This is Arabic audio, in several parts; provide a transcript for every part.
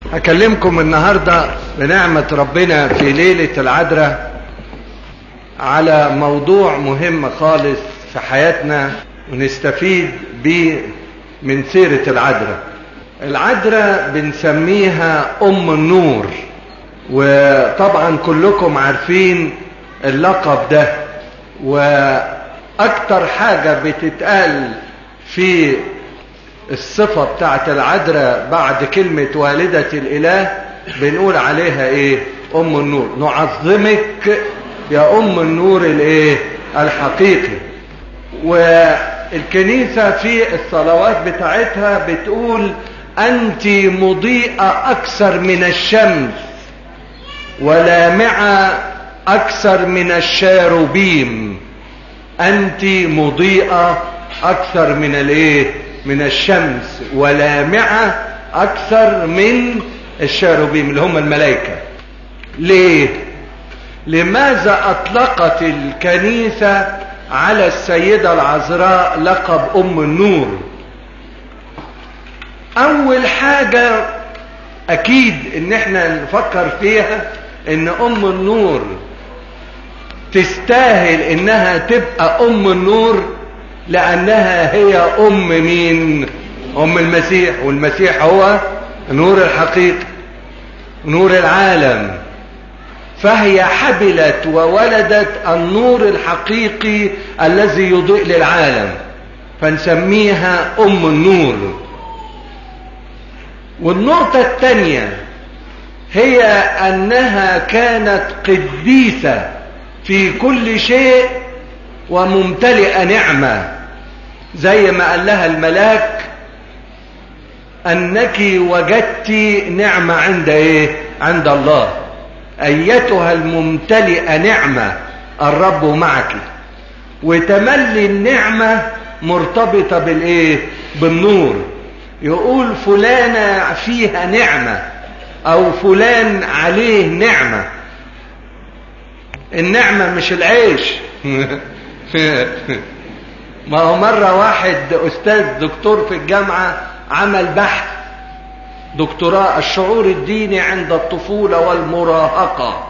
هكلمكم النهاردة بنعمة ربنا في ليلة العذراء على موضوع مهم خالص في حياتنا ونستفيد بيه من سيرة العذراء. العذراء بنسميها أم النور، وطبعا كلكم عارفين اللقب ده، وأكتر حاجة بتتقال في الصفة بتاعت العذراء بعد كلمة والدة الإله بنقول عليها ايه؟ أم النور. نعظمك يا أم النور الايه؟ الحقيقي. والكنيسة في الصلوات بتاعتها بتقول أنت مضيئة أكثر من الشمس ولامعة أكثر من الشاروبيم. أنت مضيئة أكثر من الايه؟ من الشمس، ولامعة أكثر من الشاروبيم اللي هم الملائكة. ليه؟ لماذا أطلقت الكنيسة على السيدة العذراء لقب أم النور؟ أول حاجة أكيد إن احنا نفكر فيها إن أم النور تستاهل إنها تبقى أم النور، لأنها هي أم مين؟ أم المسيح، والمسيح هو نور الحقيقة، نور العالم. فهي حبلت وولدت النور الحقيقي الذي يضيء للعالم، فنسميها أم النور. والنقطة الثانية هي أنها كانت قديسة في كل شيء وممتلئة نعمة، زي ما قال لها الملاك أنك وجدت نعمة عند ايه؟ عند الله. أيتها الممتلئة نعمة الرب معك. وتملي النعمة مرتبطة بالايه؟ بالنور. يقول فلانة فيها نعمة او فلان عليه نعمة. النعمة مش العيش. ما هو مرة واحد أستاذ دكتور في الجامعة عمل بحث دكتوراه الشعور الديني عند الطفولة والمراهقة،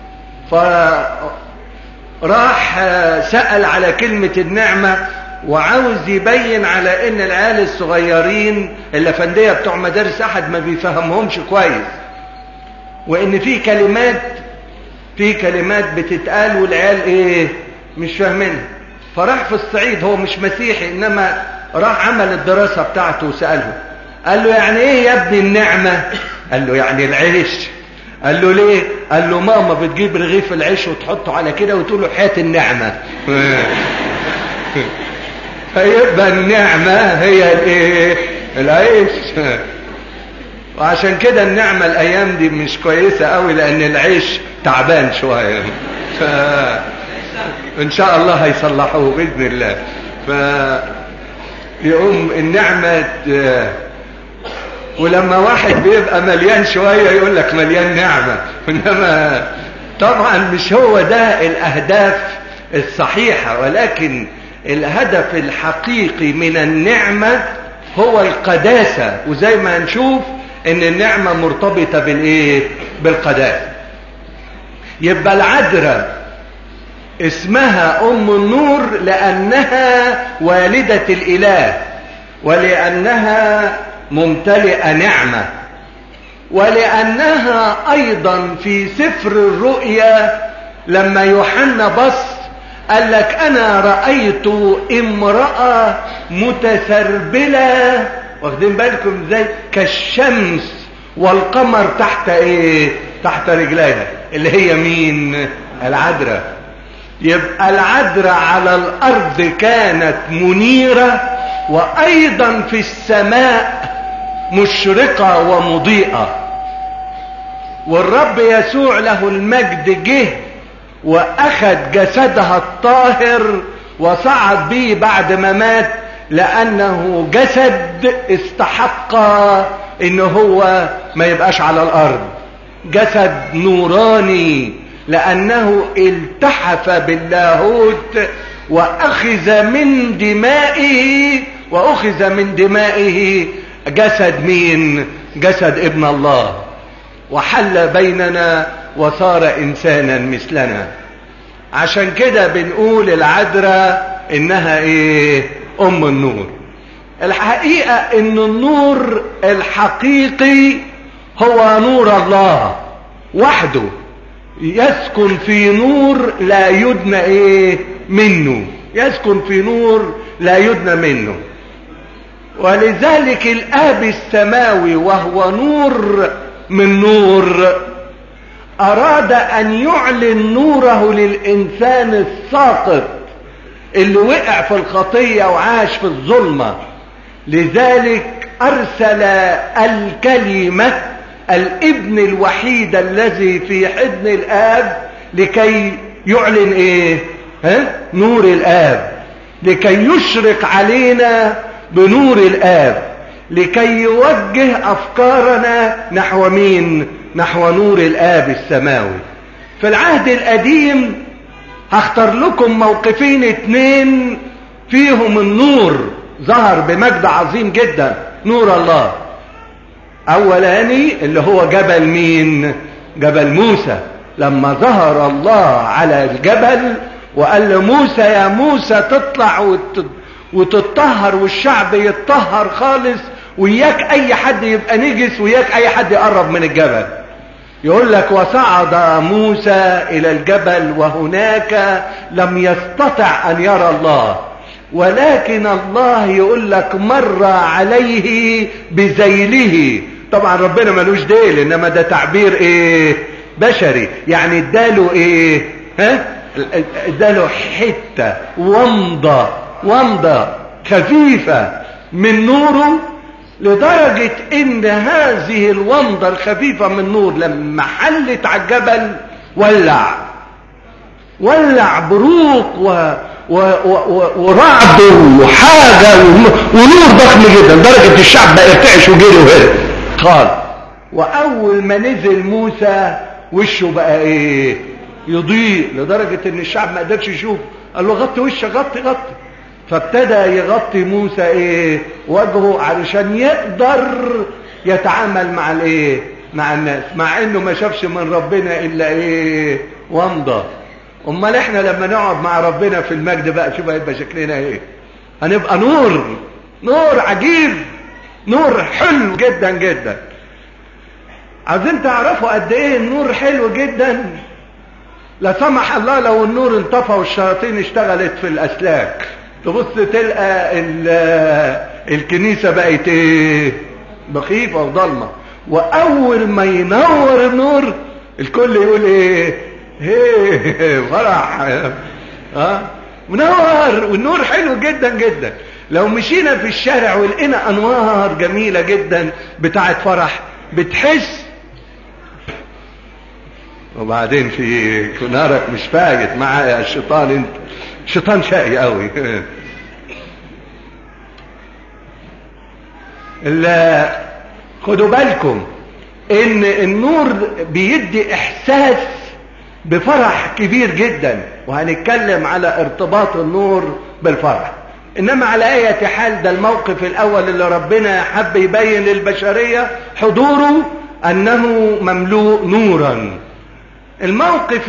فراح سأل على كلمة النعمة وعاوز يبين على ان العيال الصغيرين الأفندية بتوع مدارس أحد ما بيفهمهمش كويس، وان في كلمات بتتقال والعيال ايه؟ مش فاهمينها. فراح في الصعيد، هو مش مسيحي انما راح عمل الدراسة بتاعته وسأله، قال له يعني ايه يا ابني النعمة؟ قال له يعني العيش. قال له ليه؟ قال له ماما بتجيب رغيف العيش وتحطه على كده وتقول له حياة النعمة. فيبقى النعمة هي الايه؟ العيش. وعشان كده النعمة الايام دي مش كويسة قوي لان العيش تعبان شوية. ان شاء الله هيصلحوه باذن الله. يقوم النعمة. ولما واحد بيبقى مليان شوية يقول لك مليان نعمة، انما طبعا مش هو ده الاهداف الصحيحة، ولكن الهدف الحقيقي من النعمة هو القداسة. وزي ما نشوف ان النعمة مرتبطة بالايه؟ بالقداسة. يبقى العذراء اسمها أم النور لأنها والدة الإله، ولأنها ممتلئة نعمة، ولأنها أيضا في سفر الرؤيا لما يوحنا بص قال لك أنا رأيت امرأة متسربلة، واخدين بالكم ازاي؟ كالشمس والقمر تحت ايه؟ تحت رجليها، اللي هي مين؟ العذراء. يبقى العذراء على الارض كانت منيرة، وايضا في السماء مشرقة ومضيئة. والرب يسوع له المجد جه واخذ جسدها الطاهر وصعد به بعد ما مات، لانه جسد استحق ان هو ما يبقاش على الارض. جسد نوراني لأنه التحف باللاهوت وأخذ من دمائه جسد مين؟ جسد ابن الله وحل بيننا وصار انسانا مثلنا. عشان كده بنقول العذراء انها ايه؟ ام النور. الحقيقة ان النور الحقيقي هو نور الله وحده، يسكن في نور لا يدنى ايه منه، يسكن في نور لا يدنى منه. ولذلك الاب السماوي وهو نور من نور اراد ان يعلن نوره للانسان الساقط اللي وقع في الخطية وعاش في الظلمة. لذلك ارسل الكلمة الابن الوحيد الذي في حضن الاب لكي يعلن ايه؟ نور الاب، لكي يشرق علينا بنور الاب، لكي يوجه افكارنا نحو مين؟ نحو نور الاب السماوي. في العهد القديم هختار لكم موقفين اتنين فيهم النور ظهر بمجد عظيم جدا، نور الله. اولاني اللي هو جبل مين؟ جبل موسى، لما ظهر الله على الجبل وقال لموسى يا موسى تطلع وتتطهر والشعب يتطهر خالص، وياك اي حد يبقى نجس، وياك اي حد يقرب من الجبل. يقول لك وصعد موسى الى الجبل وهناك لم يستطع ان يرى الله، ولكن الله يقول لك مر عليه بذيله. طبعا ربنا ملوش ديل، انما ده تعبير ايه؟ بشري، يعني اداله ايه؟ اداله حتة ومضة خفيفة من نوره، لدرجة ان هذه الومضة الخفيفة من نور لما حلت على الجبل ولع بروق ورعد وحاجة ونور ضخم جدا، درجة الشعب بقى يرتعش وجري وهرب خالص. واول ما نزل موسى وشه بقى ايه؟ يضيء، لدرجة ان الشعب ما قدرش يشوف. قال له غطي وشك، غطي. فابتدى يغطي موسى ايه؟ وجهه، علشان يقدر يتعامل مع الايه؟ مع الناس، مع انه ما شافش من ربنا الا ايه؟ ومضة. امال احنا لما نقعد مع ربنا في المجد بقى شوف هيبقى شكلنا ايه؟ هنبقى نور عجيب، نور حلو جدا جدا. عايزين تعرفوا قد ايه النور حلو جدا؟ لا سمح الله لو النور انطفى والشياطين اشتغلت في الاسلاك، تبص تلقى الكنيسة بقت ايه؟ مخيفة وضلمة. واول ما ينور النور الكل يقول ايه؟ فرح. منور، والنور حلو جدا جدا. لو مشينا في الشارع ولقينا انوار جميلة جدا بتاعت فرح بتحس، وبعدين في نارك مش فايت معايا الشيطان، انت الشيطان شقي قوي. خدوا بالكم ان النور بيدي احساس بفرح كبير جدا، وهنتكلم على ارتباط النور بالفرح. انما على اي حال ده الموقف الاول اللي ربنا حب يبين للبشرية حضوره انه مملوء نورا. الموقف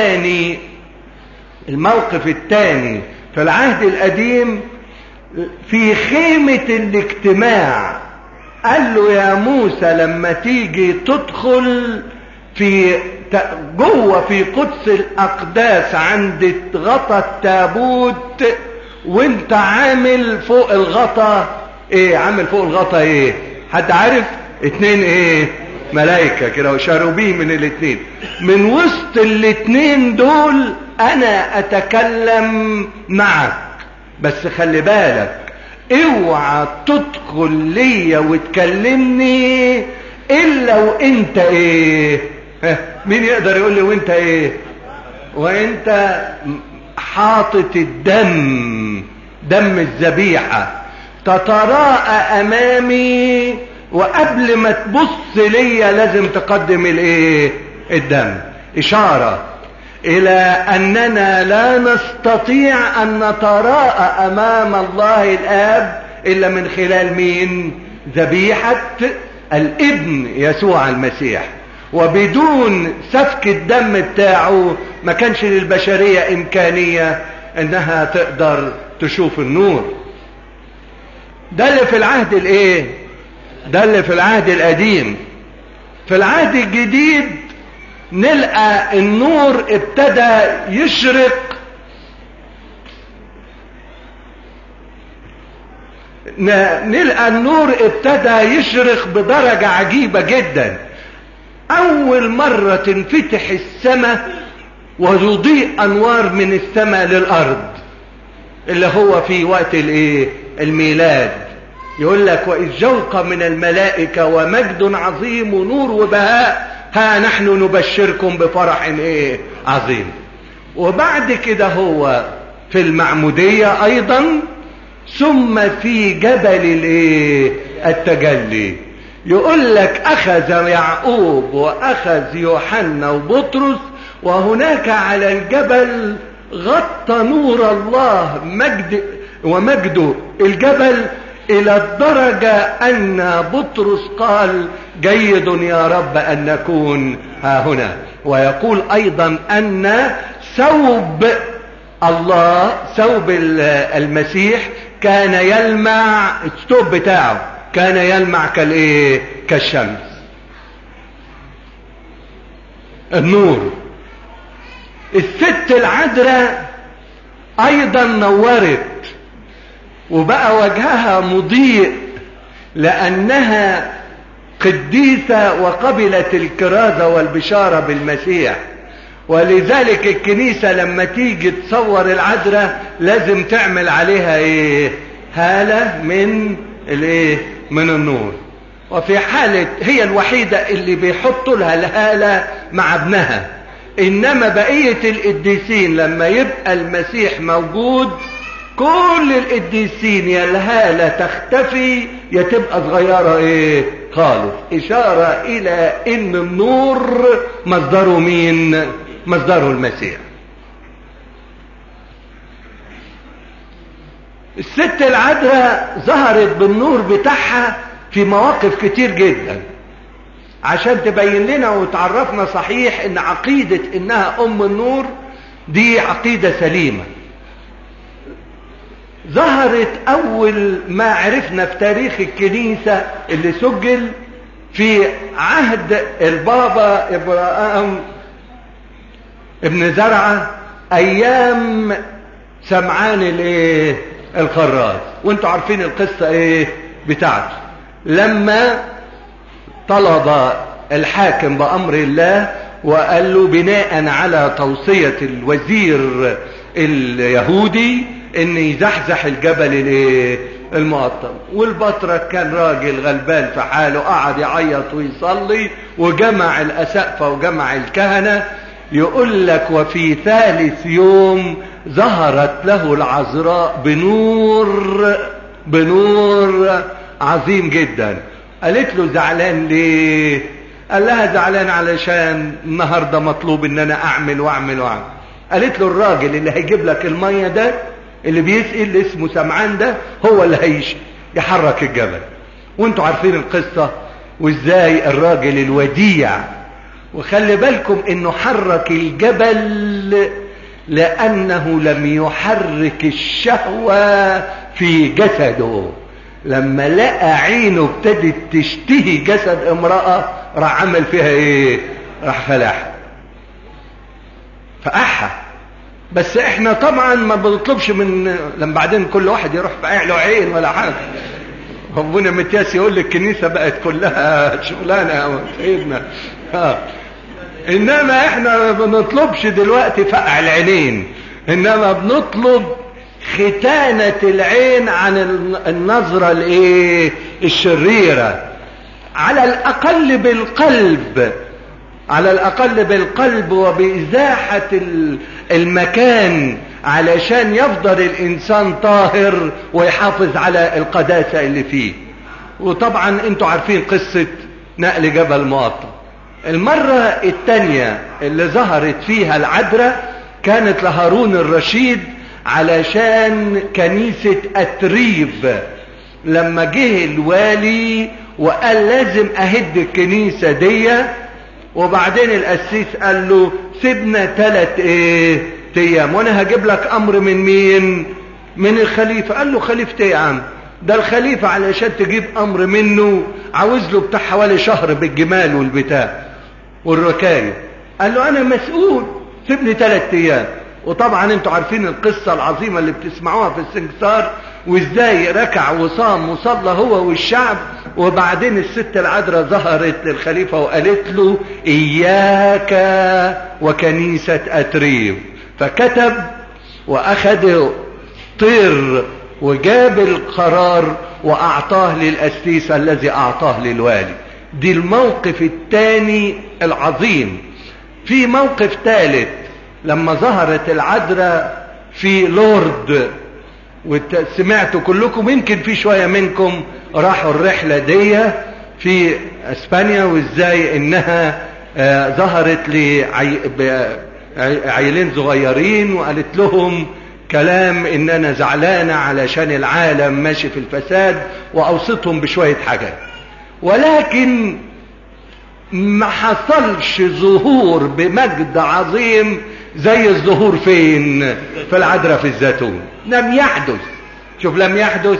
الثاني في العهد القديم في خيمة الاجتماع، قال له يا موسى لما تيجي تدخل في جوه في قدس الاقداس عند غطا التابوت، وانت عامل فوق الغطا ايه؟ عامل فوق الغطا ايه؟ حد عارف؟ 2 ايه؟ ملائكة كده وشاروبيه من الاتنين. من وسط الاتنين دول انا اتكلم معك، بس خلي بالك اوعى تدخل ليا وتكلمني الا وانت ايه؟ مين يقدر يقول لي وانت ايه؟ وانت حاطط دم الذبيحة تتراءى امامي، وقبل ما تبص ليا لازم تقدم الايه؟ الدم. اشارة الى اننا لا نستطيع ان نتراءى امام الله الاب الا من خلال مين؟ ذبيحة الابن يسوع المسيح، وبدون سفك الدم بتاعه ما كانش للبشرية امكانية انها تقدر تشوف النور. ده اللي في العهد الايه؟ ده اللي في العهد القديم. في العهد الجديد نلقى النور ابتدى يشرق، نلقى النور ابتدى يشرق بدرجة عجيبة جدا. اول مرة تنفتح السماء ويضيء انوار من السماء للارض، اللي هو في وقت الايه؟ الميلاد. يقول لك واذ جوق من الملائكة ومجد عظيم ونور وبهاء، ها نحن نبشركم بفرح ايه؟ عظيم. وبعد كده هو في المعمودية ايضا، ثم في جبل الايه؟ التجلي. يقول لك اخذ يعقوب واخذ يوحنا وبطرس، وهناك على الجبل غطى نور الله ومجد الجبل الى الدرجة ان بطرس قال جيد يا رب ان نكون ها هنا. ويقول ايضا ان ثوب الله، ثوب المسيح كان يلمع، الثوب بتاعه كان يلمع كالايه؟ كالشمس. النور. الست العذراء ايضا نورت وبقى وجهها مضيء لانها قديسة وقبلت الكرازة والبشارة بالمسيح. ولذلك الكنيسة لما تيجي تصور العذراء لازم تعمل عليها ايه؟ هالة من الايه؟ من النور. وفي حالة هي الوحيدة اللي بيحطوا لها الهالة مع ابنها، انما بقية القديسين لما يبقى المسيح موجود كل القديسين يا الهالة تختفي يا تبقى صغيرة ايه؟ خالص. اشارة الى ان النور مصدره مين؟ مصدره المسيح. الست العذراء ظهرت بالنور بتاعها في مواقف كتير جدا عشان تبين لنا وتعرفنا صحيح ان عقيدة انها ام النور دي عقيدة سليمة. ظهرت اول ما عرفنا في تاريخ الكنيسة اللي سجل في عهد البابا ابراهام ابن زرعة، ايام سمعان الايه؟ الخراز. وانتوا عارفين القصة ايه بتاعته، لما طلب الحاكم بأمر الله وقال له بناء على توصية الوزير اليهودي ان يزحزح الجبل الايه؟ المقطم. والبطرك كان راجل غلبان في حاله، قعد يعيط ويصلي وجمع الأسقفة وجمع الكهنة. يقول لك وفي ثالث يوم ظهرت له العذراء بنور عظيم جدا. قالت له زعلان ليه؟ قال لها زعلان علشان النهاردة مطلوب ان انا اعمل واعمل واعمل. قالت له الراجل اللي هيجيب لك المية ده اللي بيسقي اللي اسمه سمعان ده هو اللي يحرك الجبل. وانتوا عارفين القصة وازاي الراجل الوديع. وخلي بالكم انه حرك الجبل لانه لم يحرك الشهوة في جسده. لما لقى عينه ابتدت تشتهي جسد امرأة راح عمل فيها ايه؟ راح خلعها فأحها. بس احنا طبعا ما بنطلبش من لما بعدين كل واحد يروح بقى له عين ولا حاجة. ربنا متياس يقول لك الكنيسة بقت كلها شغلانة يا سيدنا. انما احنا ما بنطلبش دلوقتي فقع العينين، انما بنطلب ختانة العين عن النظرة الايه؟ الشريرة. على الاقل بالقلب، على الاقل بالقلب وبازاحة المكان علشان يفضل الانسان طاهر ويحافظ على القداسة اللي فيه. وطبعا انتوا عارفين قصة نقل جبل مقطم. المرة التانية اللي ظهرت فيها العذراء كانت لهارون الرشيد علشان كنيسة أتريب، لما جه الوالي وقال لازم اهد الكنيسة دي. وبعدين القسيس قال له سيبنا 3 ايام وانا هجيب لك امر من مين؟ من الخليفة. قال له خليفة ايه يا عم؟ ده الخليفة علشان تجيب امر منه عاوز له بتاع حوالي شهر بالجمال والبتاع والركايب. قال له انا مسؤول، سيبني 3 ايام. وطبعا انتوا عارفين القصة العظيمة اللي بتسمعوها في السنكسار، وازاي ركع وصام وصلى هو والشعب. وبعدين الست العذراء ظهرت للخليفة وقالت له اياك وكنيسة اتريب. فكتب واخد طير وجاب القرار واعطاه للقسيس الذي اعطاه للوالي. دي الموقف الثاني العظيم. في موقف ثالث لما ظهرت العذراء في لورد، وسمعتوا كلكم، يمكن في شوية منكم راحوا الرحلة دي في اسبانيا، وازاي انها ظهرت لعيلين صغيرين وقالت لهم كلام ان انا زعلانة علشان العالم ماشي في الفساد، واوصتهم بشوية حاجات. ولكن ما حصلش ظهور بمجد عظيم زي الظهور فين؟ في العذراء في الزيتون. لم يحدث. شوف، لم يحدث.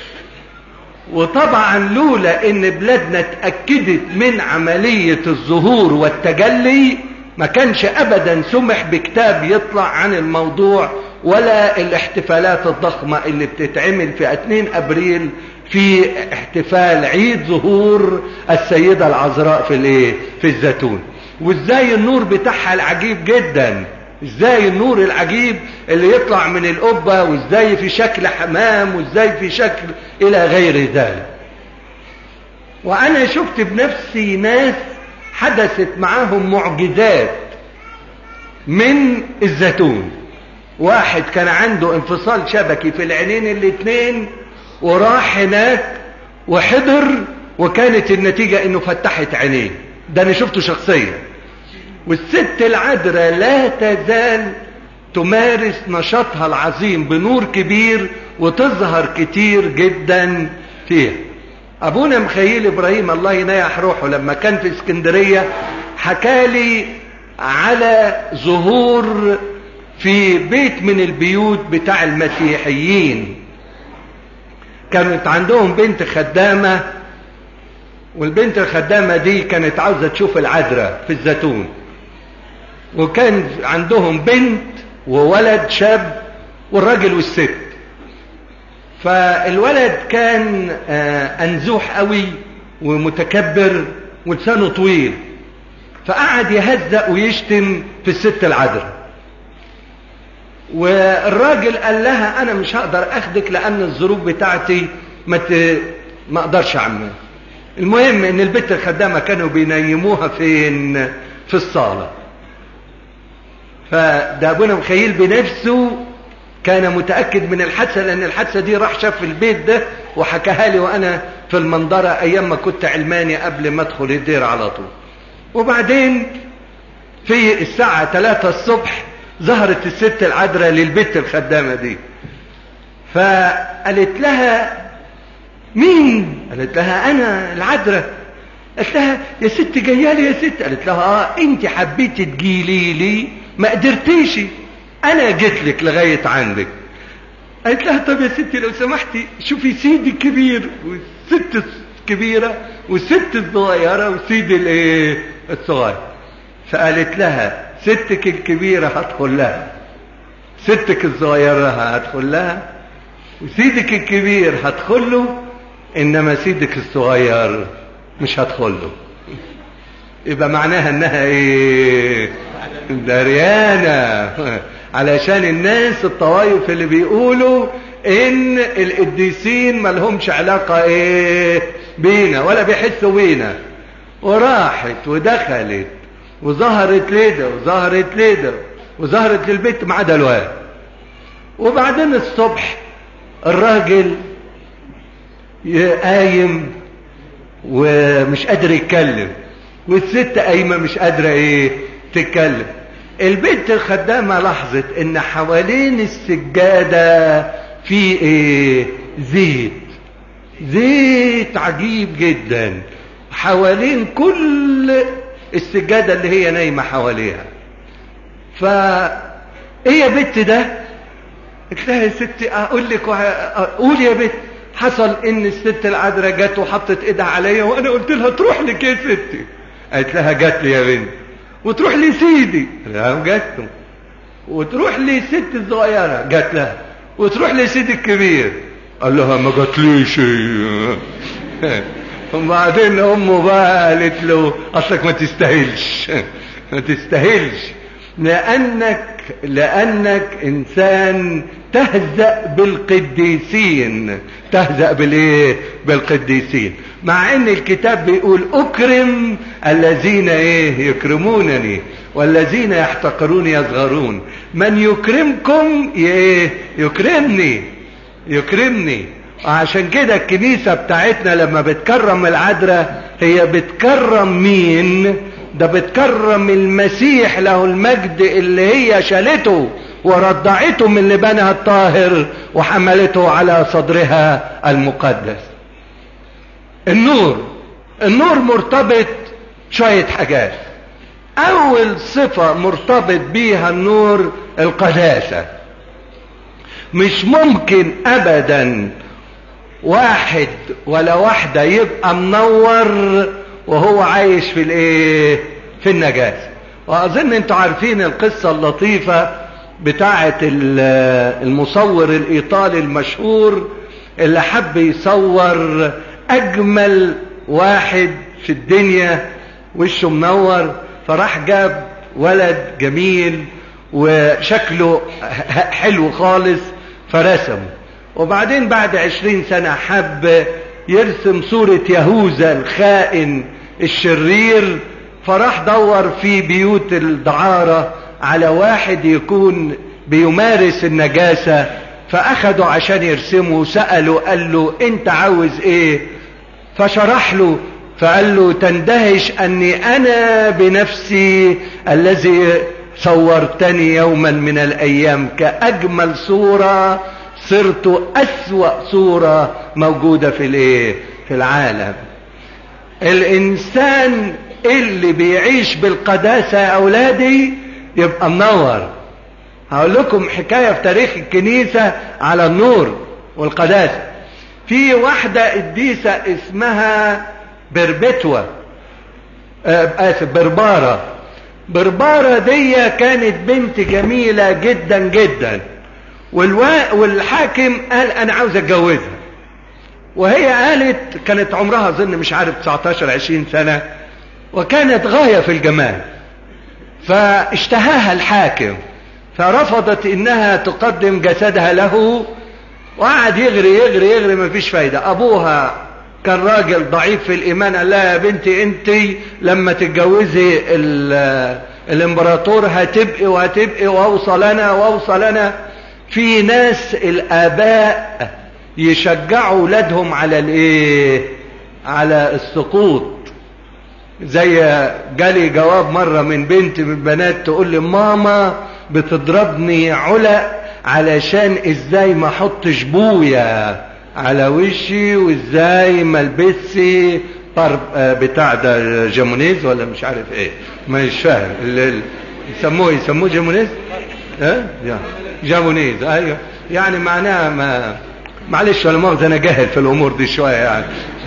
وطبعا لولا ان بلادنا اتأكدت من عملية الظهور والتجلي ما كانش ابدا سمح بكتاب يطلع عن الموضوع، ولا الاحتفالات الضخمة اللي بتتعمل في 2 ابريل في احتفال عيد ظهور السيدة العذراء في الزيتون. وازاي النور بتاعها العجيب جدا، ازاي النور العجيب اللي يطلع من القبة، وازاي في شكل حمام، وازاي في شكل الى غير ذلك. وانا شفت بنفسي ناس حدثت معاهم معجزات من الزيتون. واحد كان عنده انفصال شبكي في العينين الاتنين، وراح هناك وحضر، وكانت النتيجة انه فتحت عينيه. ده انا شفته شخصيا. والست العذراء لا تزال تمارس نشاطها العظيم بنور كبير، وتظهر كتير جدا فيها. ابونا مخيل ابراهيم الله ينيح روحه لما كان في اسكندرية حكالي على ظهور في بيت من البيوت بتاع المسيحيين. كانت عندهم بنت خدامة، والبنت الخدامة دي كانت عاوزة تشوف العذراء في الزيتون. وكان عندهم بنت وولد شاب، والراجل والست. فالولد كان انزوح قوي ومتكبر ولسانه طويل، فقعد يهزق ويشتم في الست العذراء. والراجل قال لها انا مش هقدر اخدك لان الظروف بتاعتي ما اقدرش اعملها. المهم ان البنت الخدامة كانوا بينيموها فين؟ في الصالة. فده ابونا مخيل بنفسه كان متأكد من الحادثة، لان الحادثة دي راح شاف البيت ده وحكاها لي وانا في المنظرة ايام ما كنت علماني قبل ما ادخل الدير على طول. وبعدين في الساعة 3 الصبح ظهرت الست العذراء للبنت الخدامة دي، فقالت لها مين؟ قالت لها انا العذراء. قالت لها يا ست جايه لي يا ست؟ قالت لها انت حبيتي تجيلي لي ما قدرتيش، انا جيت لك لغايه عندك. قالت لها طب يا ستي لو سمحتي شوفي سيدي الكبير والست الكبيره والست الصغيره وسيدي الصغير. فقالت لها ستك الكبيره هدخل لها، ستك الصغيره هدخل لها، وسيدك الكبير هدخل له، انما سيدك الصغير مش هدخل له. يبقى معناها انها دريانة. علشان الناس الطوائف اللي بيقولوا ان القديسين ملهمش علاقة بينا ولا بيحسوا بينا. وراحت ودخلت وظهرت لده وظهرت لده وظهرت للبيت ما عدا الواد. وبعدين الصبح الراجل قايم ومش قادر يتكلم، والست قايمه مش قادره تتكلم. البنت الخدامه لاحظت ان حوالين السجاده في زيت. زيت عجيب جدا حوالين كل السجادة اللي هي نايمة حواليها. ايه يا بت ده؟ قلت لها يا ستي اقول لك قول يا بت. حصل ان الست العذراء جت وحطت ايدها عليا وانا قلت لها تروح لك يا ستي. قالت لها جت لي يا بنت. وتروح لي سيدي. لا جت له. وتروح لي ست الصغيره جت لها. وتروح لي سيدي الكبير. قال لها ما جاتليش. وبعدين امه بقى قالت له اصلك ما تستاهلش. ما تستاهلش لانك انسان تهزأ بالقديسين. تهزأ بالايه؟ بالقديسين. مع ان الكتاب بيقول اكرم الذين ايه؟ يكرمونني والذين يحتقرون يصغرون. من يكرمكم ايه؟ يكرمني. وعشان كده الكنيسة بتاعتنا لما بتكرم العذراء هي بتكرم مين؟ ده بتكرم المسيح له المجد اللي هي شالته ورضعته من لبنها الطاهر وحملته على صدرها المقدس. النور مرتبط شوية حاجات. اول صفة مرتبط بيها النور القداسة. مش ممكن ابدا واحد ولا واحدة يبقى منور وهو عايش في الايه؟ في النجاسة. واظن انتوا عارفين القصة اللطيفة بتاعة المصور الايطالي المشهور اللي حب يصور اجمل واحد في الدنيا وشه منور، فراح جاب ولد جميل وشكله حلو خالص فرسمه. وبعدين بعد 20 سنة حب يرسم صورة يهوذا الخائن الشرير، فراح دور في بيوت الدعارة على واحد يكون بيمارس النجاسة، فأخده عشان يرسمه. سأله قال له انت عاوز ايه؟ فشرح له فقال له تندهش اني انا بنفسي الذي صورتني يوما من الايام كاجمل صورة صرت اسوأ صورة موجودة في العالم. الانسان اللي بيعيش بالقداسة يا اولادي يبقى منور. هقول لكم حكاية في تاريخ الكنيسة على النور والقداسة. في واحدة قديسة اسمها بربتوة بربارة دي كانت بنت جميلة جدا جدا، والحاكم قال انا عاوز اتجوزها، وهي قالت كانت عمرها اظن مش عارف 19-20 سنة، وكانت غاية في الجمال. فاشتهاها الحاكم فرفضت انها تقدم جسدها له، وقعد يغري مفيش فايدة. ابوها كان راجل ضعيف في الايمان، قال لها يا بنتي انت لما تتجوزي الامبراطور هتبقي واوصى لنا. في ناس الاباء يشجعوا اولادهم على السقوط. زي جالي جواب مرة من بنت من بنات تقول لي ماما بتضربني علق علشان ازاي ما احطش بويا على وشي، وازاي ما البسي بتاع ده جامونيز ولا مش عارف ايه، مش فاهم يسموه جامونيز. جامونيز ايوه، يعني معناها معلش ولا مؤاخذة انا جاهل في الامور دي شوية يعني.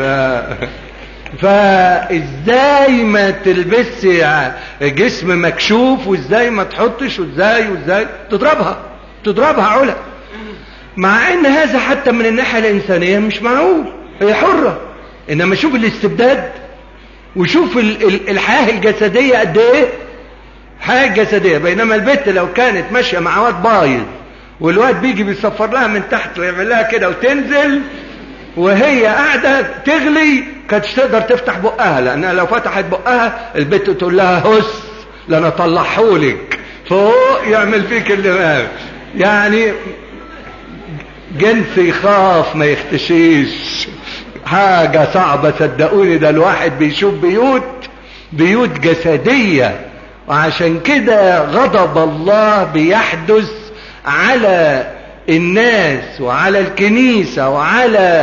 فازاي ما تلبسي جسم مكشوف، وازاي ما تحطش، وازاي تضربها علق. مع ان هذا حتى من الناحية الانسانية مش معقول، هي حرة. انما شوف الاستبداد، وشوف الحياة الجسدية قد ايه حياة جسدية. بينما البنت لو كانت ماشية مع واد بايظ والواد بيجي بيصفر لها من تحت ويعمل لها كده وتنزل وهي قاعدة تغلي، كانتش تقدر تفتح بقها، لانها لو فتحت بقها البنت تقول لها هس لأنا طلعهولك فوق يعمل فيك اللي ما يعني. جنس يخاف ما يختشيش، حاجة صعبة صدقوني. ده الواحد بيشوف بيوت جسدية، وعشان كده غضب الله بيحدث على الناس وعلى الكنيسة وعلى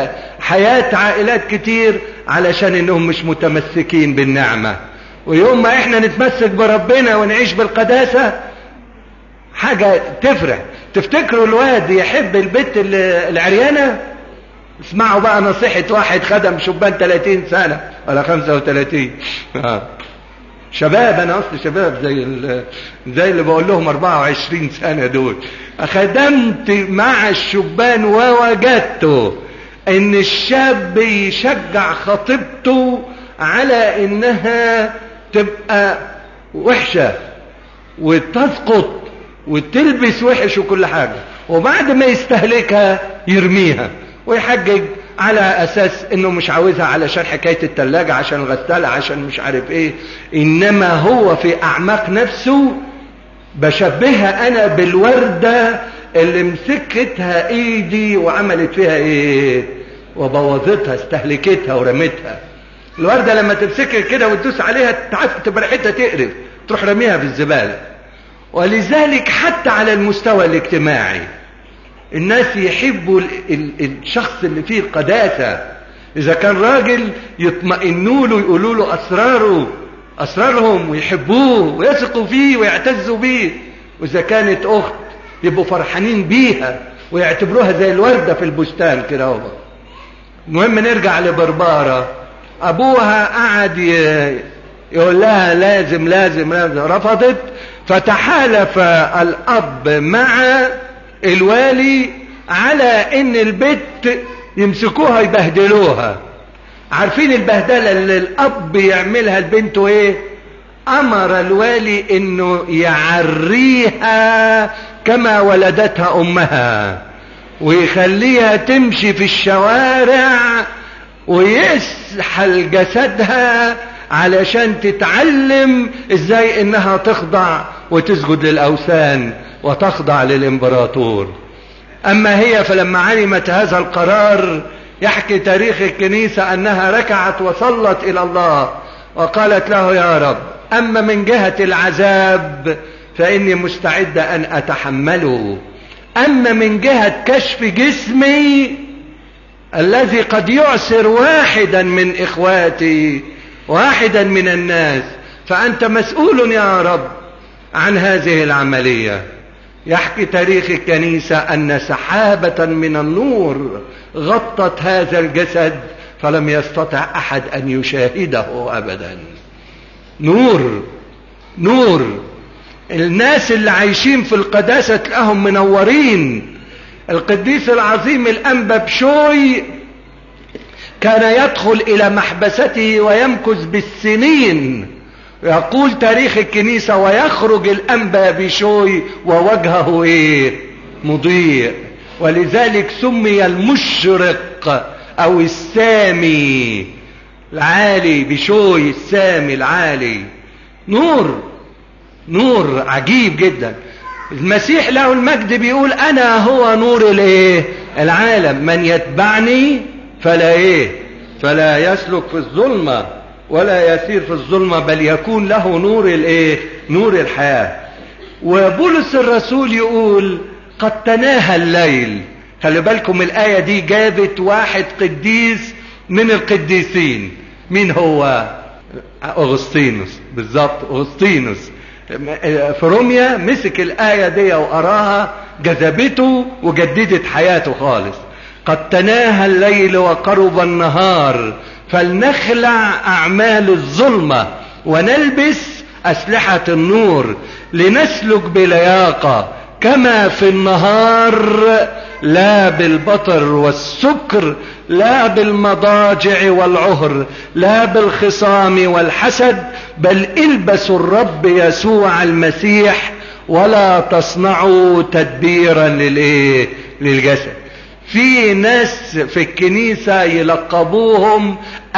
حياة عائلات كتير علشان انهم مش متمسكين بالنعمة. ويوم ما احنا نتمسك بربنا ونعيش بالقداسة حاجة تفرح. تفتكروا الواد يحب البت العريانة؟ اسمعوا بقى نصيحة واحد خدم شبان 30 سنة ولا 35. شباب، انا قصدي شباب زي اللي بقول لهم 24 سنة دول. خدمت مع الشبان ووجدت ان الشاب يشجع خطيبته على انها تبقى وحشة وتسقط وتلبس وحش وكل حاجة، وبعد ما يستهلكها يرميها ويحجج على اساس انه مش عاوزها علشان حكاية التلاجة، عشان الغسالة، عشان مش عارف ايه. انما هو في اعماق نفسه بشبهها انا بالوردة اللي مسكتها ايدي وعملت فيها ايه؟ وبوظتها، استهلكتها ورمتها. الوردة لما تمسكها كده وتدوس عليها تبقى ريحتها تقرف، تروح رميها في الزبالة. ولذلك حتى على المستوى الاجتماعي الناس يحبوا الشخص اللي فيه القداسة. اذا كان راجل يطمئنوا له، يقولوا له اسرارهم ويحبوه ويثقوا فيه ويعتزوا بيه. واذا كانت اخت يبقوا فرحانين بيها ويعتبروها زي الوردة في البستان كده اهو. المهم نرجع لبربارة. ابوها قعد يقول لها لازم لازم لازم، رفضت. فتحالف الاب مع الوالي على ان البت يمسكوها يبهدلوها. عارفين البهدلة اللي الاب يعملها لبنته ايه؟ امر الوالي انه يعريها كما ولدتها امها، ويخليها تمشي في الشوارع ويسحل جسدها علشان تتعلم ازاي انها تخضع وتسجد للاوثان وتخضع للامبراطور. اما هي فلما علمت هذا القرار، يحكي تاريخ الكنيسة انها ركعت وصلت الى الله وقالت له يا رب، اما من جهة العذاب فاني مستعدة ان اتحمله، اما من جهة كشف جسمي الذي قد يعسر واحدا من اخواتي، واحدا من الناس، فانت مسؤول يا رب عن هذه العملية. يحكي تاريخ الكنيسة ان سحابة من النور غطت هذا الجسد فلم يستطع احد ان يشاهده ابدا. نور نور. الناس اللي عايشين في القداسة تلاقيهم منورين. القديس العظيم الانبا بشوي كان يدخل الى محبسته ويمكث بالسنين. يقول تاريخ الكنيسة ويخرج الانبا بشوي ووجهه ايه؟ مضيء. ولذلك سمي المشرق او السامي العالي بشوي، السامي العالي. نور نور عجيب جدا. المسيح له المجد بيقول انا هو نور الايه؟ العالم، من يتبعني فلا ايه؟ فلا يسلك في الظلمة ولا يسير في الظلمة، بل يكون له نور الايه؟ نور الحياة. وبولس الرسول يقول قد تناهى الليل. خلي بالكم الآية دي جابت واحد قديس من القديسين. مين هو؟ أغسطينوس. بالظبط أغسطينوس في روميا مسك الآية دي وقراها، جذبته وجددت حياته خالص. قد تناهى الليل وقرب النهار، فلنخلع أعمال الظلمة ونلبس أسلحة النور، لنسلك بلياقة كما في النهار، لا بالبطر والسكر، لا بالمضاجع والعهر، لا بالخصام والحسد، بل البسوا الرب يسوع المسيح ولا تصنعوا تدبيرا للجسد. في ناس في الكنيسة يلقبوهم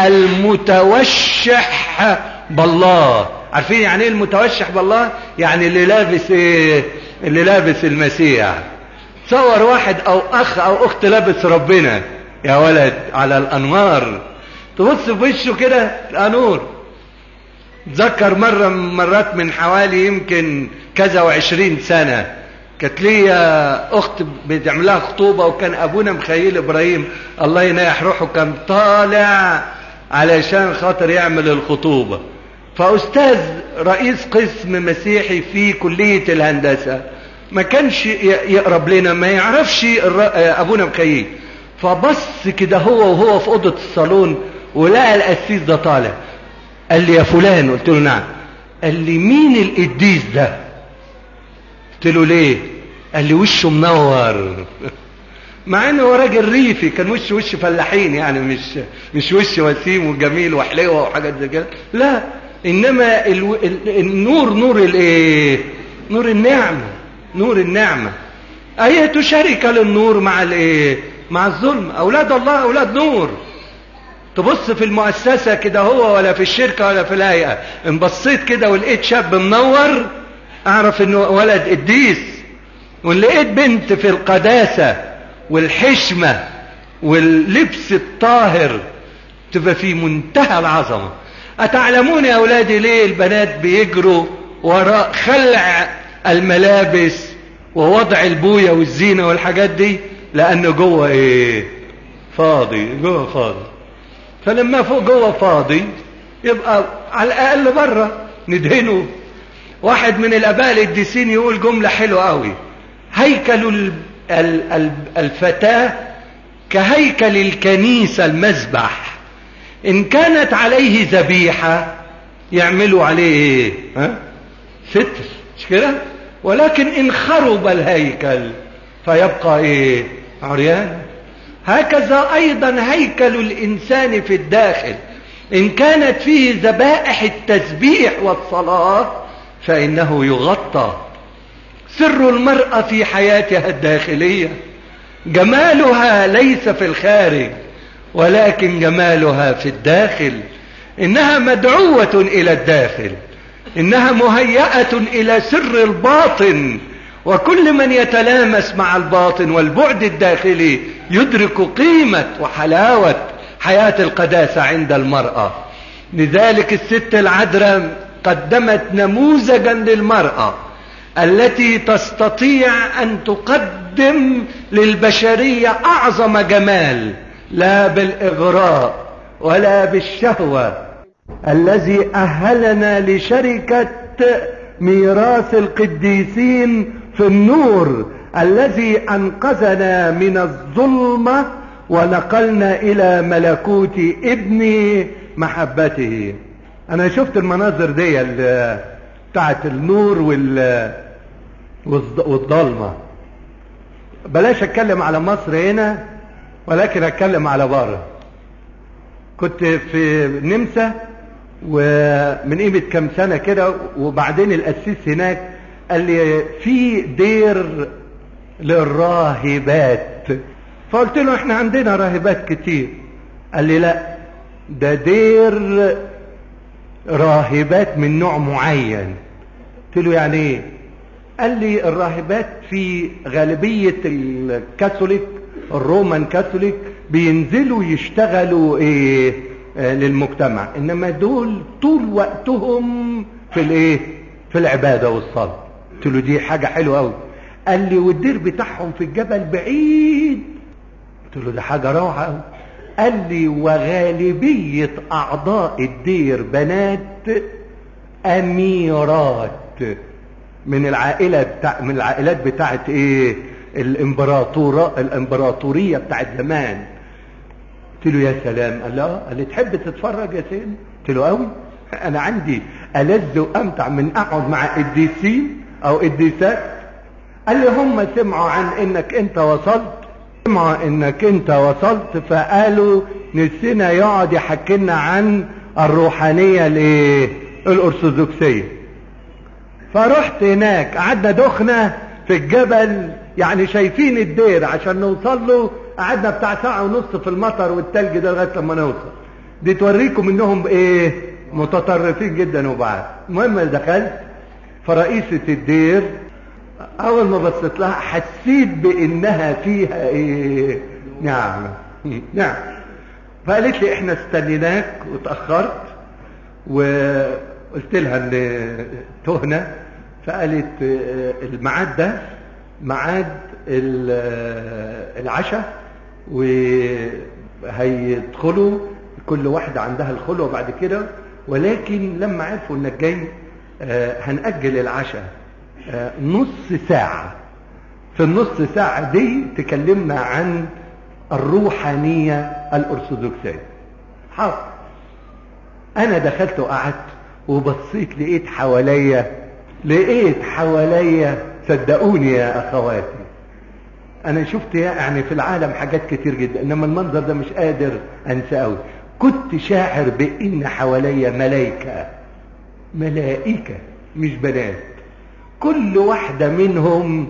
المتوشح بالله. عارفين يعني ايه المتوشح بالله؟ يعني اللي لابس ايه؟ اللي لابس المسيح. تصور واحد او اخ او اخت لابس ربنا يا ولد على الانوار، تبص في وشه كده الانور. اتذكر مرة من مرات من حوالي يمكن كذا و20 سنة، كانت ليا اخت بتعملها خطوبة، وكان ابونا مخيل ابراهيم الله يناح روحه كان طالع علشان خاطر يعمل الخطوبة. فاستاذ رئيس قسم مسيحي في كلية الهندسة ما كانش يقرب لنا، ما يعرفش ابونا مخيل. فبص كده وهو في اوضة الصالون ولقى القسيس ده طالع. قال لي يا فلان، قلت له نعم. قال لي مين القديس ده؟ قلت له ليه؟ قال لي وشه منور. مع انه هو راجل ريفي، كان وش فلاحين يعني، مش وش وسيم وجميل وحلوه وحاجات زي كده، لا، انما النور نور الايه؟ نور النعمه، نور النعمه. اية شركه للنور مع الايه؟ مع الظلم. اولاد الله اولاد نور. تبص في المؤسسه كده هو، ولا في الشركه ولا في الهيئه، ان بصيت كده ولقيت شاب منور اعرف انه ولد قديس، وان لقيت بنت في القداسه والحشمه واللبس الطاهر تبقى في منتهى العظمه. اتعلمون يا اولادي ليه البنات بيجروا وراء خلع الملابس ووضع البويه والزينه والحاجات دي؟ لانه جوه ايه؟ فاضي، جوه فاضي. فلما فوق جوه فاضي يبقى على الاقل بره ندهنه. واحد من الاباء القديسين يقول جمله حلوه قوي: هيكل الفتاه كهيكل الكنيسه المذبح، ان كانت عليه ذبيحه يعملوا عليه ايه؟ ستر، مش كده؟ ولكن ان خرب الهيكل فيبقى ايه؟ عريان. هكذا ايضا هيكل الانسان في الداخل، ان كانت فيه ذبائح التسبيح والصلاة فانه يغطى. سر المرأة في حياتها الداخلية، جمالها ليس في الخارج ولكن جمالها في الداخل. انها مدعوة الى الداخل، انها مهيئة الى سر الباطن، وكل من يتلامس مع الباطن والبعد الداخلي يدرك قيمة وحلاوة حياة القداسة عند المرأة. لذلك الست العذراء قدمت نموذجا للمرأة التي تستطيع ان تقدم للبشرية اعظم جمال، لا بالاغراء ولا بالشهوة، الذي اهلنا لشركة ميراث القديسين في النور الذي انقذنا من الظلمة ونقلنا الى ملكوت ابن محبته. انا شفت المناظر دي بتاعت النور والضلمة. بلاش اتكلم على مصر هنا ولكن اتكلم على بره. كنت في النمسا ومن قيمة كام سنة كده، وبعدين القسيس هناك قال لي في دير للراهبات. فقلت له احنا عندنا راهبات كتير. قال لي لا، ده دير راهبات من نوع معين. قلت له يعني ايه؟ قال لي الراهبات في غالبية الكاثوليك الرومان كاثوليك بينزلوا يشتغلوا ايه للمجتمع، انما دول طول وقتهم في الايه؟ في العبادة والصلاة. قلت له دي حاجة حلوة قوي. قال لي والدير بتاعهم في الجبل بعيد. قلت له ده حاجة روعة قوي. قال لي وغالبية اعضاء الدير بنات اميرات من العائلات بتاعت ايه؟ الامبراطورية بتاعت زمان. قلت له يا سلام. قال له قال لي تحب تتفرج يا سيدي؟ قلت له قوي، انا عندي ألذ وامتع من اقعد مع قديسين او قديسات. قال لي هم سمعوا عن انك انت وصلت، فقالوا نسينا يقعد يحكي لنا عن الروحانية الايه؟ الارثوذكسية. فرحت هناك قعدنا دخنة في الجبل، يعني شايفين الدير عشان نوصل له قعدنا بتاع ساعة ونص في المطر والتلج ده لغاية لما نوصل. دي توريكم انهم ايه؟ متطرفين جدا. وبعد المهم دخلت فرئيسة الدير اول ما بصيت لها حسيت بانها فيها ايه؟ نعمة. نعم. فقالت لي احنا استنيناك وتأخرت، وقلت لها ان تهنا. فقالت الميعاد ده ميعاد العشاء، وهيدخلوا كل واحدة عندها الخلوة بعد كده. ولكن لما عرفوا انك جاي هنأجل العشاء نص ساعة. في النص ساعة دي تكلمنا عن الروحانية الأرثوذكسية. حاضر. أنا دخلت وقعدت وبصيت لقيت حواليا صدقوني يا أخواتي، أنا شفت يعني في العالم حاجات كتير جدا، إنما المنظر ده مش قادر أنساه. كنت شاعر بإن حواليا ملائكة مش بنات، كل واحدة منهم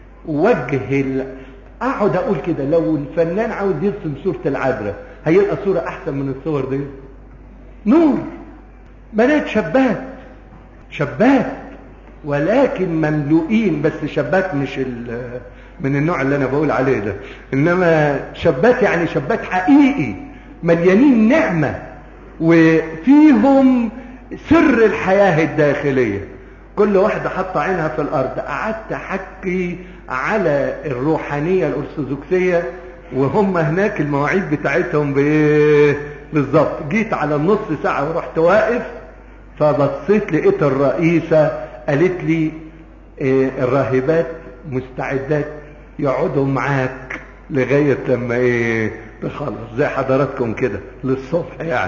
اقعد اقول كده لو الفنان عاوز يرسم صورة العذراء هيلقى صورة احسن من الصور دي. نور، بنات شابات ولكن مملوئين، بس شابات مش من النوع اللي انا بقول عليه ده، انما شابات يعني شابات حقيقي مليانين نعمة وفيهم سر الحياة الداخلية. كل واحدة حط عينها في الارض. قعدت احكي على الروحانية الارثوذكسية وهم هناك المواعيد بتاعتهم بالظبط. جيت على النص ساعة ورحت واقف، فبصيت لقيت الرئيسة قالت لي الراهبات مستعدات يقعدوا معاك لغاية لما تخلص زي حضراتكم كده للصبح يعني.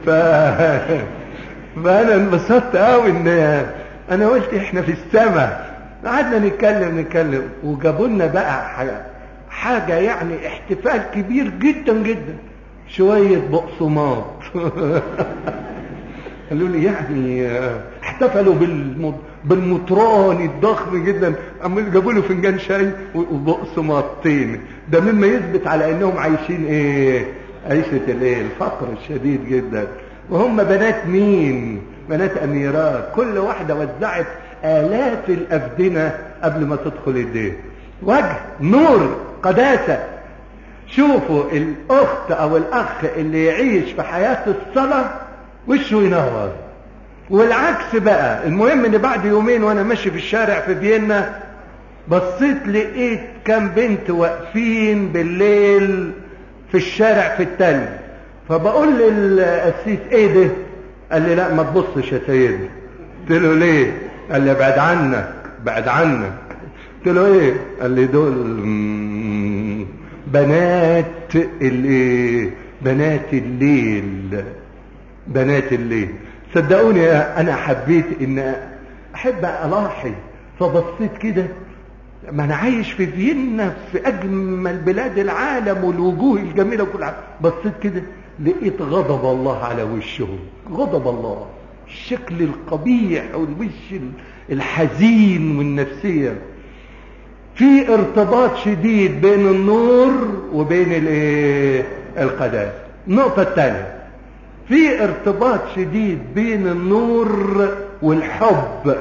فانا انبسطت قوي ان انا قلت احنا في السماء. قعدنا نتكلم وجابوا لنا بقى حاجة يعني احتفال كبير جدا جدا، شوية بقسماط. قالوا لي يعني احتفلوا بالمطران الضخم جدا، جابوا له فنجان شاي وبقسماطين. ده مما يثبت على انهم عايشين عيشة الفقر الشديد جدا. وهم بنات مين؟ بنات اميرات، كل واحدة وزعت آلاف الأفدنة قبل ما تدخل الدين. وجه نور قداسة. شوفوا الأخت أو الأخ اللي يعيش في حياة الصلاة وشه ينور. والعكس بقى. المهم ان بعد يومين وانا ماشي في الشارع في فيينا بصيت لقيت كام بنت واقفين بالليل في الشارع في التلج. فبقول للقسيس ايه ده؟ قال لي لا ما تبصش يا سيدي. قلت له ليه؟ قال لي بعد عنك. قلت له ايه؟ قال لي دول بنات الليل. صدقوني انا حبيت ان احب الاحظ. فبصيت كده، ما انا عايش في فيينا في اجمل بلاد العالم والوجوه الجميلة وكل حاجة. بصيت كده لقيت غضب الله على وشهم، غضب الله، الشكل القبيح والوش الحزين والنفسية. في ارتباط شديد بين النور وبين القداسة. النقطة الثانية، في ارتباط شديد بين النور والحب.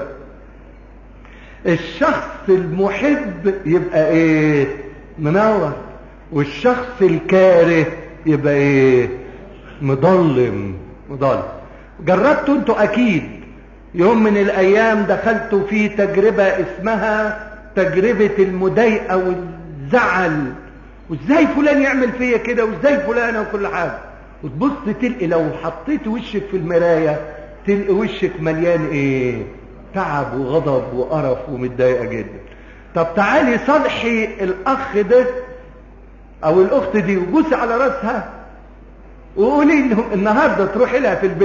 الشخص المحب يبقى منور، والشخص الكاره يبقى مضلم. جربتوا انتوا اكيد يوم من الايام دخلتوا في تجربة اسمها تجربة المضايقة والزعل، وازاي فلان يعمل فيا كده، وازاي فلان وكل حاجة. وتبص تلقي لو حطيت وشك في المراية تلقي وشك مليان تعب وغضب وقرف ومتضايقة جدا. طب تعالي صالحي الاخ ده او الاخت دي وبوسي على راسها وقولي لهم النهاردة تروحي لها في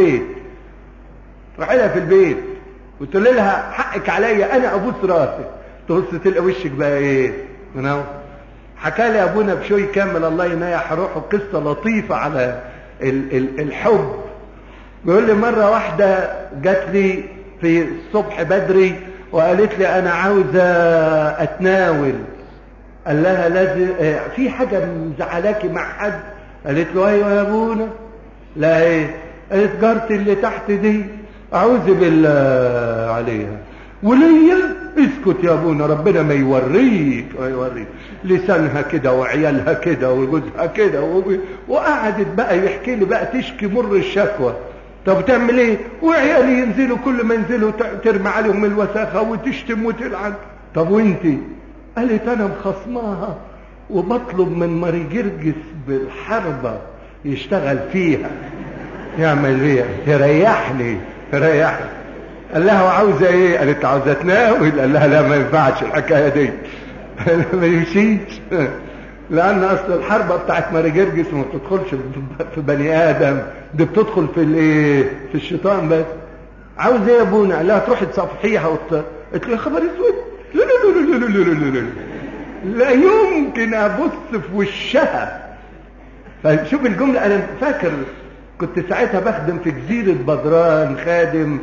البيت وتقول لها حقك عليا انا ابوس راسك. تبص تلقى وشك بقى منور. حكى لي ابونا بشوي كامل الله ينايح روحه قصة لطيفة على الحب. بيقول لي مرة واحدة جات لي في الصبح بدري وقالت لي انا عاوزة اتناول. قال لها لازم في حاجة مزعلاكي مع حد؟ قالت له ايوه يا ابونا. لا قالت جارتي اللي تحت دي اعوذ بالله عليها. وليا اسكت يا ابونا ربنا ما يوريك لسانها كده وعيالها كده وجوزها كده وقعدت بقى يحكي لي بقى تشكي مر الشكوى. طب تعمل ايه؟ وعيالي ينزلوا كل ما ينزلوا ترمي عليهم الوساخه وتشتم وتلعن. طب وانتي؟ قالت انا مخصماها وبطلب من ماري جرجس بالحربة يشتغل فيها، يعمل فيها يريحني. قال لها وعاوزة ايه؟ قالت عاوزة تناول. قال لها لا ما ينفعش الحكاية دي ما يمشيش، لان اصل الحربة بتاعت ماري جرجس ما بتدخلش في بني ادم، دي بتدخل في الايه؟ في الشيطان بس. عاوز ايه يا ابونا؟ قال لها تروحي تصفحيها قلت له يا خبر اسود، لا لا لا لا لا لا لا لا يمكن ابص في وشها. فشوف الجملة. انا فاكر كنت ساعتها بخدم في جزيرة بدران، خادم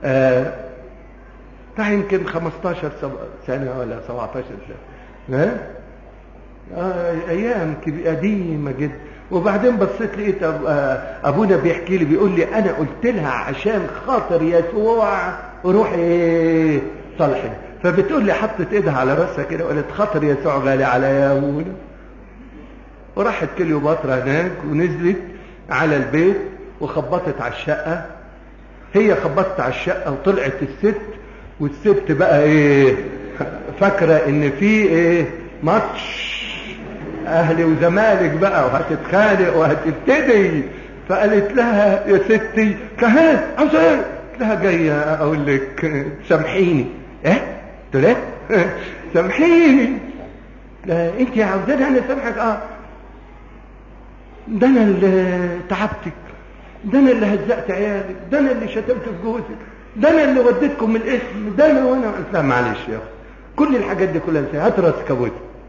بتاع يمكن 15 سنة ولا 17 سنة، ايام قديمة جدا. وبعدين بصيت لقيت ابونا بيحكي لي، بيقول لي انا قلت لها عشان خاطر يسوع روحي صالحي. فبتقول لي حطت ايدها على راسها كده وقالت خاطر يسوع غالي عليا يا ابونا. وراحت كليوباترا هناك ونزلت على البيت وخبطت على الشقة. هي خبطت على الشقة وطلعت الست، والست بقى ايه فاكرة ان في ايه ماتش اهلي وزمالك بقى وهتتخانق وهتبتدي. فقالت لها يا ستي كهان عاوزة ايه؟ قلت لها جاية اقول لك سامحيني. ايه؟ قلت لها سامحيني. لا انت عاوزاني انا سامحك؟ ده انا اللي تعبتك، ده انا اللي هزقت عيالك، ده انا اللي شتمت في جوزك، ده انا اللي وديتكم من الاسم، ده انا وانا. قلت لها معلش يا اخي كل الحاجات دي كلها انساها، هات راس كبوتها.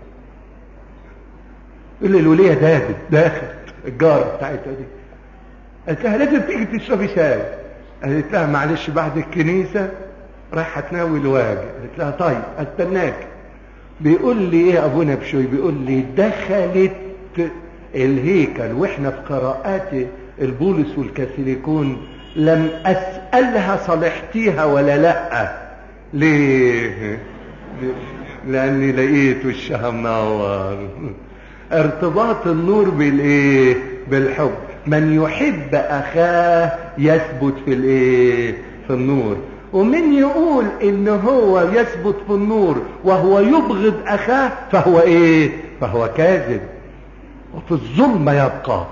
يقول لي الوليه داخل الجاره بتاعتها دي. قلت لها لازم تيجي تشربي شاي. قالت لها معلش بعد الكنيسه رايحه تناول واجي. قلت لها طيب استناك. بيقول لي ايه يا ابونا بشوي؟ بيقول لي دخلت الهيكل واحنا في قراءات البولس والكاثوليكون، لم اسالها صالحتيها ولا لا. ليه؟ لاني لقيت وشها منور. ارتباط النور بالايه؟ بالحب. من يحب اخاه يثبت في الايه؟ في النور. ومن يقول ان هو يثبت في النور وهو يبغض اخاه فهو ايه؟ فهو كاذب وفي الظلم يبقى.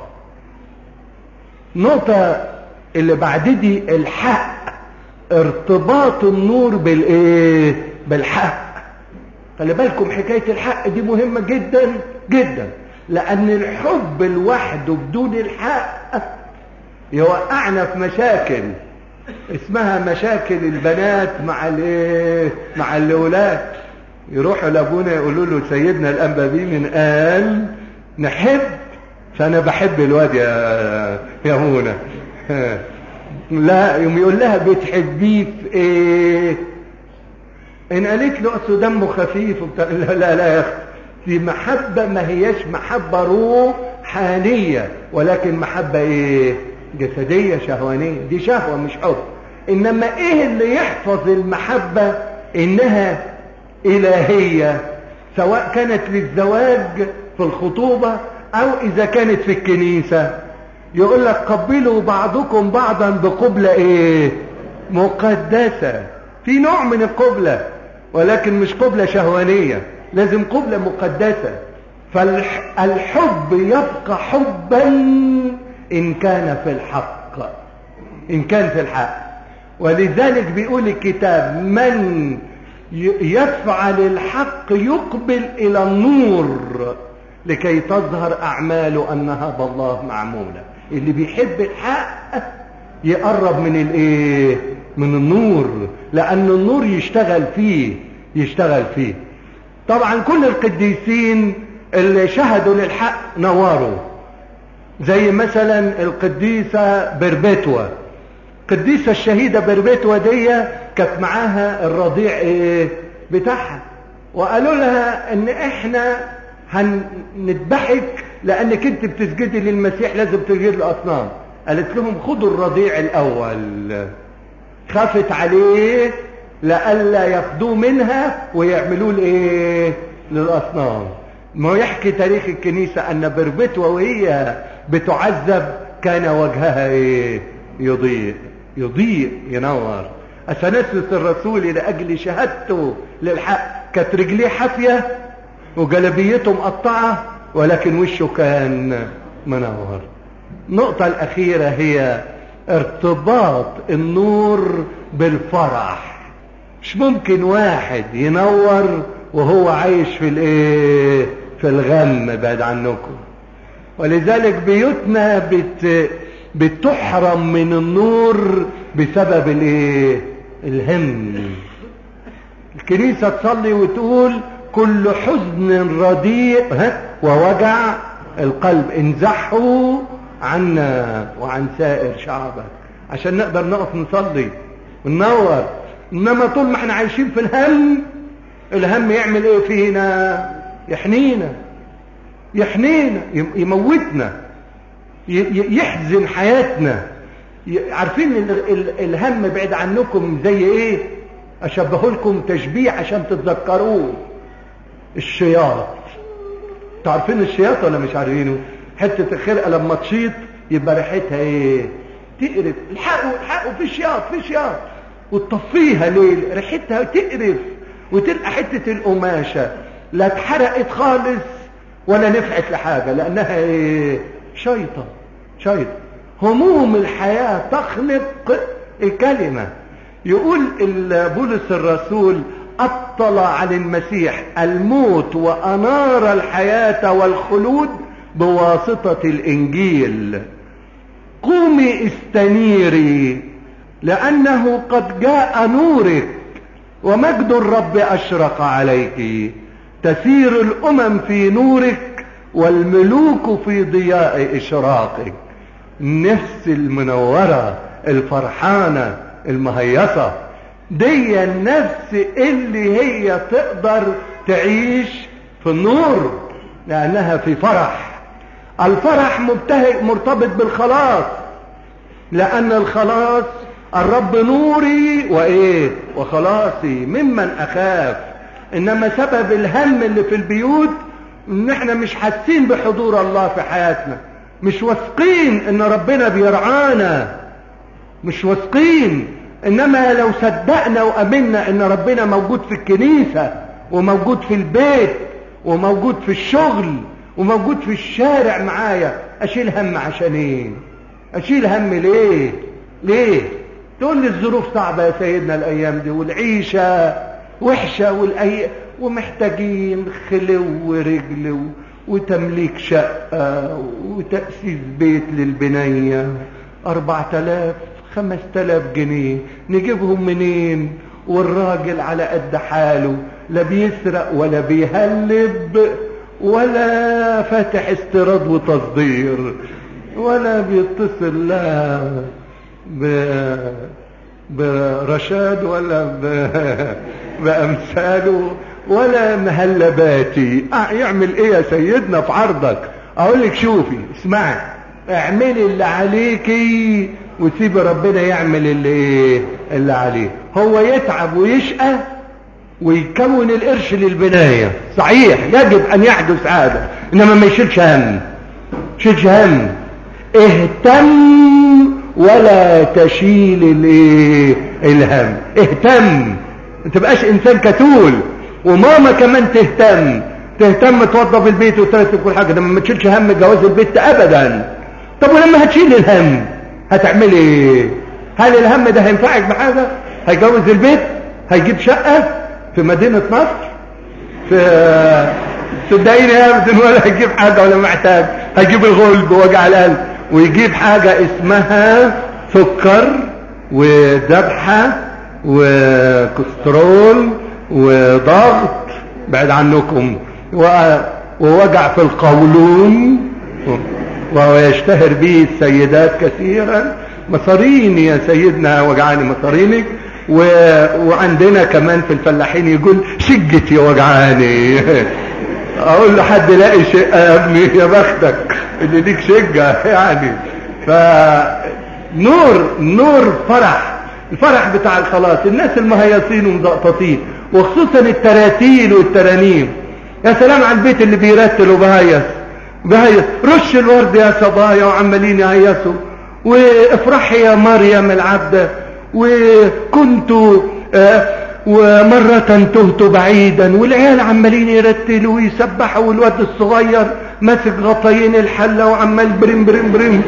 نقطة اللي بعد دي الحق، ارتباط النور بالايه؟ بالحق. خلي بالكم حكاية الحق دي مهمة جدا جدا، لان الحب لوحده بدون الحق يوقعنا في مشاكل اسمها مشاكل البنات مع الايه؟ مع الاولاد. يروحوا لابونا يقولوا له سيدنا الانبابي قال نحب، فانا بحب الواد يا منى. لا يوم يقول لها بتحبيه في ايه؟ ان قالت له اصل دمه خفيف لا يا اختي، دي محبه ما هياش محبه روحانيه، ولكن محبه ايه؟ جسديه شهوانيه. دي شهوه مش حب. انما ايه اللي يحفظ المحبه؟ انها الهيه، سواء كانت للزواج في الخطوبه او اذا كانت في الكنيسه. يقول لك قبلوا بعضكم بعضا بقبلة ايه؟ مقدسة. في نوع من القبلة ولكن مش قبلة شهوانية، لازم قبلة مقدسة. فالحب يبقى حبا ان كان في الحق، ان كان في الحق. ولذلك بيقول الكتاب من يفعل الحق يقبل الى النور لكي تظهر اعماله انها بالله معمولة. اللي بيحب الحق يقرب من الايه؟ من النور، لان النور يشتغل فيه. طبعا كل القديسين اللي شهدوا للحق نوروا، زي مثلا القديسة بربتوة. القديسة الشهيدة بربتوة دي كانت معاها الرضيع ايه بتاعها، وقالوا لها ان احنا هنذبحك لانك انت بتسجدي للمسيح، لازم تسجدي للاصنام. قالت لهم خدوا الرضيع الاول. خافت عليه لألا ياخدوه منها ويعملوه لايه؟ للاصنام. ما يحكي تاريخ الكنيسة ان بربتوة وهي بتعذب كان وجهها ايه؟ يضيء ينور. اثناسيوس الرسول لاجل شهادته للحق كانت رجليه حافية وجلبيته مقطعة ولكن وشه كان منور. النقطة الأخيرة هي ارتباط النور بالفرح. مش ممكن واحد ينور وهو عايش في الغم بعد عنكم. ولذلك بيوتنا بتحرم من النور بسبب الهم. الكنيسة تصلي وتقول كل حزن رديء ووجع القلب انزحوا عنا وعن سائر شعبك، عشان نقدر نقف نصلي وننور. انما طول ما احنا عايشين في الهم يعمل ايه فينا؟ يحنينا يموتنا، يحزن حياتنا. عارفين الهم بعيد عنكم زي ايه؟ اشبهه لكم تشبيه عشان تتذكروه. الشياط. تعرفين الشياط ولا مش عارفينه؟ حتة الخرقة لما تشيط يبقى ريحتها ايه؟ تقرف. الحقوا في شياط وتطفيها ليل، ريحتها تقرف وتلقى حتة القماشة لا اتحرقت خالص ولا نفعت لحاجة، لانها ايه؟ شيطة. هموم الحياة تخنق الكلمة. يقول بولس الرسول اطلع على المسيح الموت وانار الحياة والخلود بواسطة الانجيل. قومي استنيري لانه قد جاء نورك ومجد الرب اشرق عليك. تسير الامم في نورك والملوك في ضياء اشراقك. النفس المنورة الفرحانة المهيصة دي النفس اللي هي تقدر تعيش في النور لانها في فرح. الفرح مرتبط بالخلاص، لان الخلاص الرب نوري وخلاصي ممن اخاف. انما سبب الهم اللي في البيوت ان احنا مش حاسين بحضور الله في حياتنا، مش واثقين ان ربنا بيرعانا، مش واثقين. انما لو صدقنا وامنا ان ربنا موجود في الكنيسة وموجود في البيت وموجود في الشغل وموجود في الشارع معايا، اشيل هم عشان ايه؟ اشيل هم ليه؟ تقول لي الظروف صعبة يا سيدنا الايام دي والعيشة وحشة ومحتاجين خلو ورجل وتمليك شقة وتأسيس بيت للبنية. 4000 5000 جنيه نجيبهم منين؟ والراجل على قد حاله، لا بيسرق ولا بيهلب ولا فاتح استيراد وتصدير ولا بيتصل لا برشاد ولا بأمثاله ولا مهلباتي. يعمل ايه يا سيدنا في عرضك؟ اقول لك شوفي اسمعي، اعملي اللي عليكي وسيب ربنا يعمل اللي عليه. هو يتعب ويشقى ويكون القرش للبناية، صحيح يجب ان يحدث هذا، انما ما يشيلش هم. اهتم ولا تشيل الهم. اهتم، ما تبقاش انسان كتول. وماما كمان تهتم توضب البيت وترتب كل حاجة، لما ما تشيلش هم جواز البيت ابدا. طب ولما هتشيل الهم هتعمل ايه؟ هل الهم ده هينفعك بحاجة؟ هيجوز البيت؟ هيجيب شقة في مدينة نصر؟ صدقيني يا ابن، ولا هيجيب حاجة ولا محتاج. هيجيب الغلب ووجع القلب، ويجيب حاجة اسمها سكر وذبحة وكسترول وضغط بعد عنكم ووجع في القولون، ويشتهر به السيدات كثيرا. مصاريني يا سيدنا وجعاني مصارينك. وعندنا كمان في الفلاحين يقول شقتي وجعاني. اقول لحد لاقي شقة يا ابني، يا بختك اللي ليك شقة يعني. نور فرح، الفرح بتاع الخلاص. الناس المهيصين ومزقططين، وخصوصا التراتيل والترانيم. يا سلام على البيت اللي بيرتل وبهيص رش الورد يا صبايا وعمالين يهيصوا، وافرحي يا مريم العبدة، وكنت ومرة تهت بعيدا، والعيال عمالين يرتلوا ويسبحوا، والواد الصغير ماسك غطيين الحلة وعمال برم برم برم،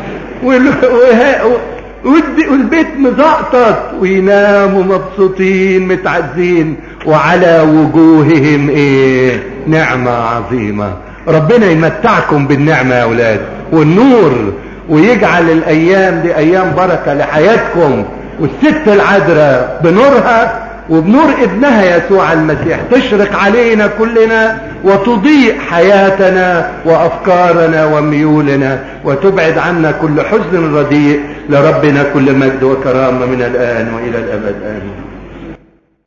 والبيت مزقطط، ويناموا مبسوطين متعزين، وعلى وجوههم ايه؟ نعمة عظيمة. ربنا يمتعكم بالنعمة يا اولاد والنور، ويجعل الايام دي ايام بركة لحياتكم. والست العذراء بنورها وبنور ابنها يسوع المسيح تشرق علينا كلنا وتضيء حياتنا وافكارنا وميولنا، وتبعد عنا كل حزن رديء. لربنا كل مجد وكرامة من الان والى الابد، امين.